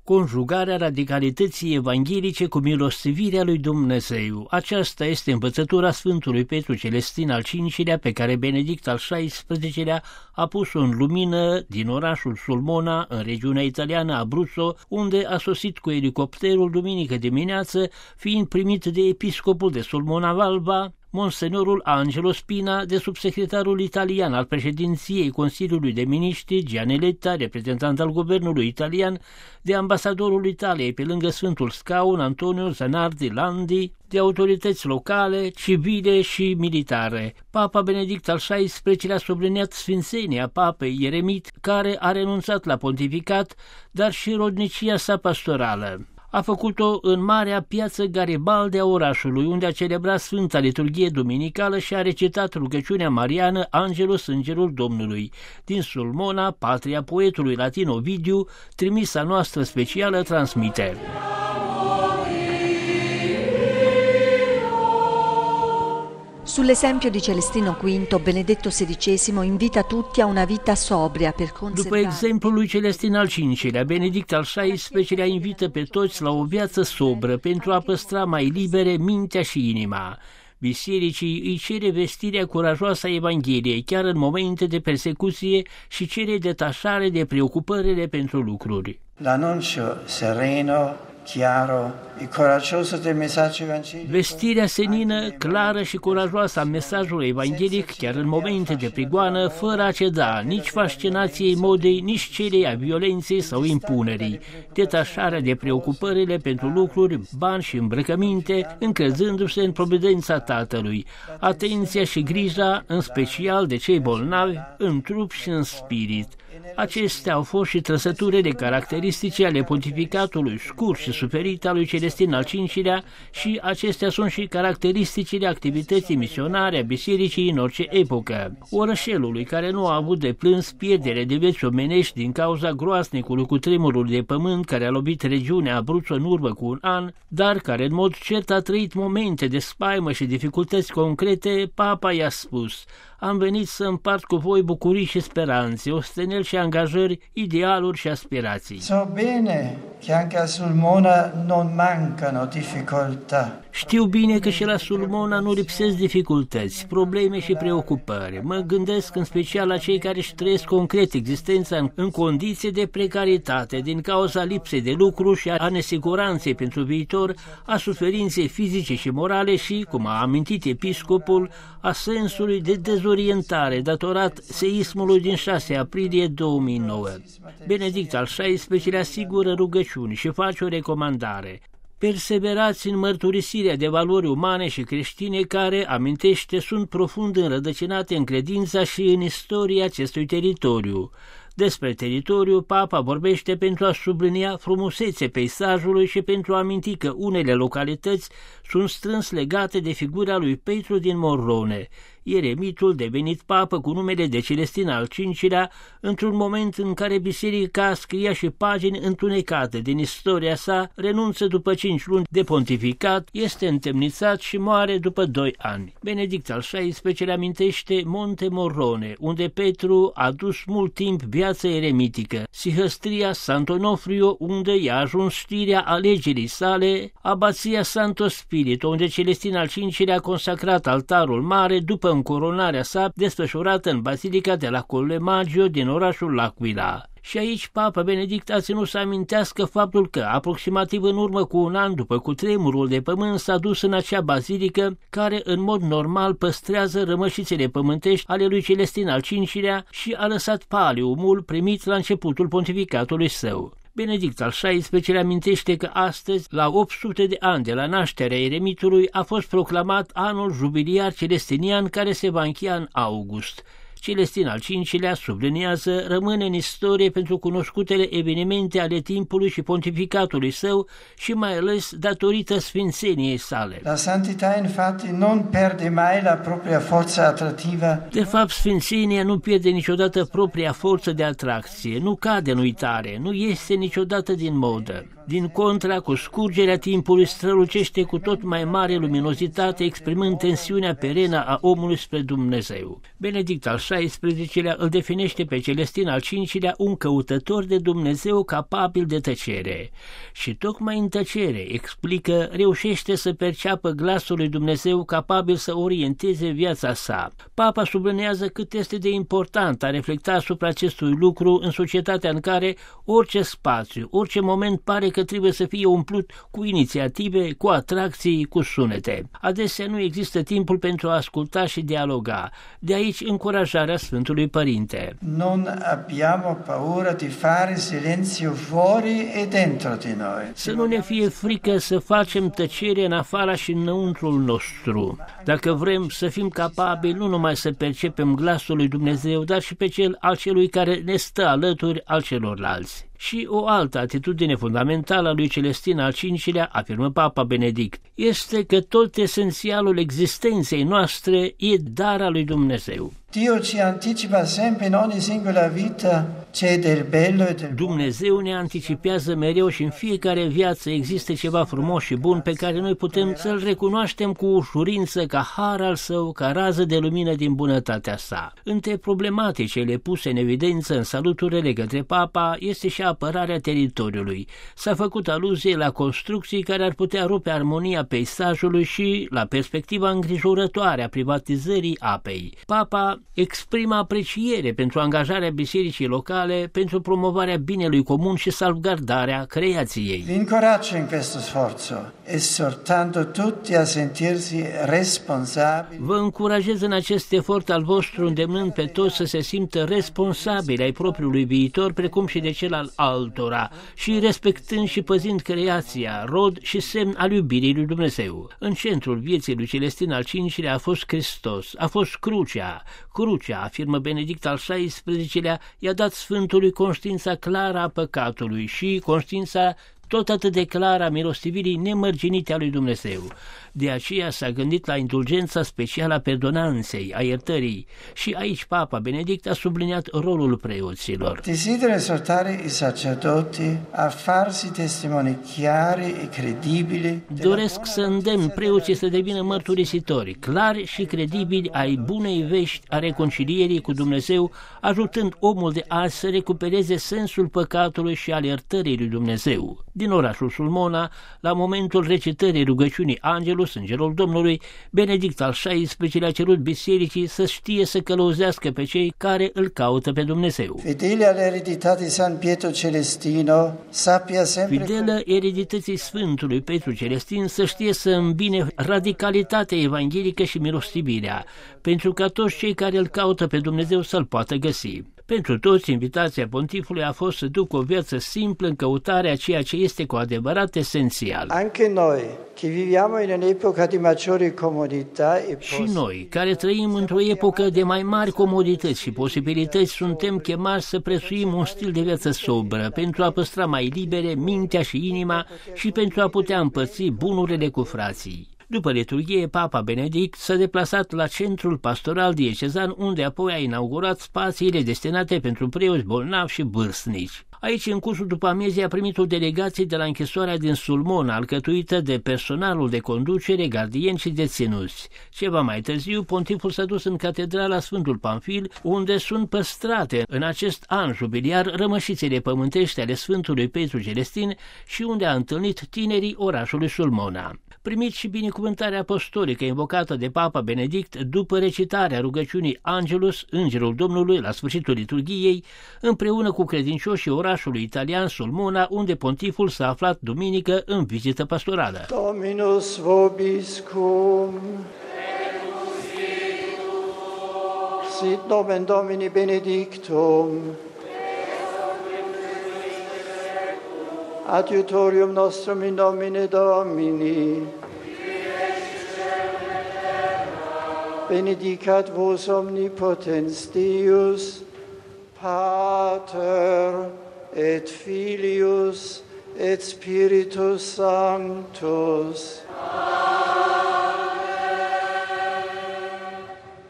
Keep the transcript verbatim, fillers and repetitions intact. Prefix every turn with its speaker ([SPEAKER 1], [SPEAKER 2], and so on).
[SPEAKER 1] conjugarea radicalității evanghelice cu milostivirea lui Dumnezeu. Aceasta este învățătura Sfântului Petru Celestin al cincilea, pe care Benedict al șaisprezecelea a pus-o în lumină din orașul Sulmona, în regiunea italiană Abruzzo, unde a sosit cu elicopterul duminică dimineață, fiind primit de episcopul de Sulmona Valva, Monsenorul Angelo Spina, de subsecretarul italian al președinției Consiliului de Miniștri, Gianelletta, reprezentant al guvernului italian, de ambasadorul Italiei pe lângă Sfântul Scaun, Antonio Zanardi Landi, de autorități locale, civile și militare. Papa Benedict al șaisprezecelea a subliniat sfințenia papei Ieremit, care a renunțat la pontificat, dar și rodnicia sa pastorală. A făcut-o în marea piață Garibaldi a orașului, unde a celebrat Sfânta Liturghie Duminicală și a recitat rugăciunea mariană Angelus, Îngerul Domnului. Din Sulmona, patria poetului latin Ovidiu, trimisa noastră specială transmite.
[SPEAKER 2] Sull'esempio di Celestino quinto, Benedetto sedicesimo invita tutti a una vita sobria per conservare.
[SPEAKER 1] După exemplul lui Celestin al cincilea, Benedict al șaisprezecelea invită pe toți la o viață sobră pentru a păstra mai libere mintea și inima. Bisericii îi cere vestirea curajoasă a Evangheliei, chiar în momente de persecuție, și cere detașare de preocupările pentru lucruri.
[SPEAKER 3] L'annuncio sereno, chiaro e coraggioso del messaggio evangelico.
[SPEAKER 1] Vestirea senină, clară și curajoasă a mesajului evanghelic, chiar în momente de prigoană, fără a ceda nici fascinației modei, nici celei a violenței sau impunerii. Detașarea de preocupările pentru lucruri, bani și îmbrăcăminte, încrezându-se în providența Tatălui. Atenția și grija, în special de cei bolnavi, în trup și în spirit. Acestea au fost și trăsăturile caracteristice ale pontificatului scurt și suferit al lui Celestin al cincilea și acestea sunt și caracteristicile activității misionare a bisericii în orice epocă. Orășelului, care nu a avut de plâns pierdere de vieți omenești din cauza groasnicului cutremurul de pământ care a lovit regiunea Abruzzo în urmă cu un an, dar care în mod cert a trăit momente de spaimă și dificultăți concrete, Papa i-a spus: am venit să împart cu voi bucurii și speranțe, osteneli și angajări, idealuri și aspirații.
[SPEAKER 3] So bene che anche a Sulmona non mancano difficoltà.
[SPEAKER 1] Știu bine că și la Sulmona nu lipsesc dificultăți, probleme și preocupări. Mă gândesc în special la cei care își trăiesc concret existența în, în condiții de precaritate, din cauza lipsei de lucru și a nesiguranței pentru viitor, a suferinței fizice și morale și, cum a amintit episcopul, a sensului de dezorientare datorat seismului din șase aprilie două mii nouă. Benedict al șaisprezecelea asigură rugăciuni și face o recomandare: perseverați în mărturisirea de valori umane și creștine care, amintește, sunt profund înrădăcinate în credința și în istoria acestui teritoriu. Despre teritoriu, Papa vorbește pentru a sublinia frumusețea peisajului și pentru a aminti că unele localități sunt strâns legate de figura lui Petru din Morrone, ieremitul devenit papă cu numele de Celestin al cincilea, într-un moment în care biserica scria și pagini întunecate din istoria sa, renunță după cinci luni de pontificat, este întemnițat și moare după doi ani. Benedict al șaisprezecelea amintește Monte Morrone, unde Petru a dus mult timp viața eremitică, Sihăstria Sant'Onofrio, unde i-a ajuns știrea alegerii sale, abația Santo Spirito, unde Celestin al cincilea a consacrat altarul mare după încoronarea sa, desfășurată în Basilica de la Colle Maggio din orașul L'Aquila. Și aici Papa Benedict a ținut să amintească faptul că, aproximativ în urmă cu un an după cutremurul de pământ, s-a dus în acea bazilică care în mod normal păstrează rămășițele pământești ale lui Celestin al cincilea și a lăsat paliumul primit la începutul pontificatului său. Benedict al șaisprezecelea amintește că astăzi, la opt sute de ani de la nașterea eremitului, a fost proclamat anul jubiliar celestinian care se va încheia în august. Celestin al cincilea, subliniază, rămâne în istorie pentru cunoscutele evenimente ale timpului și pontificatului său și mai ales datorită sfințeniei sale.
[SPEAKER 3] La santità infatti non perde mai la propria forza attrattiva.
[SPEAKER 1] De fapt, sfințenia nu pierde niciodată propria forță de atracție, nu cade în uitare, nu iese niciodată din modă. Din contra, cu scurgerea timpului strălucește cu tot mai mare luminozitate, exprimând tensiunea perenă a omului spre Dumnezeu. Benedict al șaisprezecelea îl definește pe Celestin al cincilea un căutător de Dumnezeu capabil de tăcere. Și tocmai în tăcere, explică, reușește să perceapă glasul lui Dumnezeu capabil să orienteze viața sa. Papa sublinează cât este de important a reflecta asupra acestui lucru în societatea în care orice spațiu, orice moment pare că trebuie să fie umplut cu inițiative, cu atracții, cu sunete. Adesea nu există timpul pentru a asculta și dialoga. De aici încurajarea Sfântului Părinte.
[SPEAKER 3] Non abbiamo paura di fare silenzio fuori e dentro di noi.
[SPEAKER 1] Să nu ne fie frică să facem tăcere în afara și înăuntrul nostru. Dacă vrem să fim capabili nu numai să percepem glasul lui Dumnezeu, dar și pe cel al celui care ne stă alături al celorlalți. Și o altă atitudine fundamentală a lui Celestin al cincilea, afirmă Papa Benedict, este că tot esențialul existenței noastre e dar al lui Dumnezeu.
[SPEAKER 3] Dio ci anticipa sempre in ogni singola vita c'è del bello e del buono.
[SPEAKER 1] Dumnezeu ne anticipează mereu și în fiecare viață există ceva frumos și bun pe care noi putem să-l recunoaștem cu ușurință ca har al său, ca rază de lumină din bunătatea sa. Între problematicele puse în evidență în saluturile către Papa este și apărarea teritoriului. S-a făcut aluzie la construcții care ar putea rupe armonia peisajului și la perspectiva îngrijorătoare a privatizării apei. Papa exprimă apreciere pentru angajarea bisericii locale pentru promovarea binelui comun și salvgardarea creației.
[SPEAKER 3] Vi incoraggio in questo sforzo, esortando tutti a sentirsi responsabili.
[SPEAKER 1] Vă încurajez în acest efort al vostru, îndemnând pe toți să se simtă responsabili ai propriului viitor, precum și de cel al altora, și respectând și păzind creația, rod și semn al iubirii lui Dumnezeu. În centrul vieții lui Celestin al cincilea a fost Hristos, a fost crucea. Crucea, afirmă Benedict al șaisprezecelea, i-a dat Sfântului conștiința clară a păcatului și conștiința tot atât de clară a milostivirii nemărginite a lui Dumnezeu. De aceea s-a gândit la indulgența specială a perdonanței, a iertării. Și aici Papa Benedict a subliniat rolul preoților.
[SPEAKER 3] Desidero esortare i sacerdoti a farsi testimoni chiari e credibili.
[SPEAKER 1] Doresc să îndemn preoții să devină mărturisitori, clari și credibili ai bunei vești a reconcilierii cu Dumnezeu, ajutând omul de azi să recupereze sensul păcatului și al iertării lui Dumnezeu. Din orașul Sulmona, la momentul recitării rugăciunii Angelus, Îngerul Domnului, Benedict al șaisprezecelea a cerut bisericii să știe să călăuzească pe cei care îl caută pe Dumnezeu.
[SPEAKER 3] Fidele all'eredità di San Pietro Celestino, sappia sempre.
[SPEAKER 1] Fidelă eredității Sfântului Petru Celestin, să știe să îmbine radicalitatea evanghelică și milostivirea, pentru ca toți cei care îl caută pe Dumnezeu să-l poată găsi. Pentru toți, invitația pontifului a fost să ducă o viață simplă în căutarea ceea ce este cu adevărat esențial.
[SPEAKER 3] Anche noi, che viviamo in un'epoca di maggiori comodità e
[SPEAKER 1] Și noi, care trăim într-o epocă de mai mari comodități și posibilități, suntem chemați să prețuim un stil de viață sobră, pentru a păstra mai libere mintea și inima și pentru a putea împărți bunurile cu frații. După liturghie, Papa Benedict s-a deplasat la centrul pastoral diecezan, unde apoi a inaugurat spațiile destinate pentru preoți bolnavi și vârstnici. Aici, în cursul după amiezii, a primit o delegație de la închisoarea din Sulmona, alcătuită de personalul de conducere, gardieni și deținuți. Ceva mai târziu, pontiful s-a dus în catedrala Sfântul Pamfil, unde sunt păstrate în acest an jubiliar rămășițele pământești ale Sfântului Petru Celestin și unde a întâlnit tinerii orașului Sulmona. Primit și binecuvântarea apostolică invocată de Papa Benedict după recitarea rugăciunii Angelus, Îngerul Domnului, la sfârșitul liturghiei, împreună cu credincioșii orașului italian Sulmona, unde pontiful s-a aflat duminică în vizită pastorală.
[SPEAKER 3] Dominus vobiscum. Sit nomen Domini benedictum. Adiutorium nostrum in nomine Domini. Benedicat vos omnipotens Deus, Pater et Filius et Spiritus Sanctus.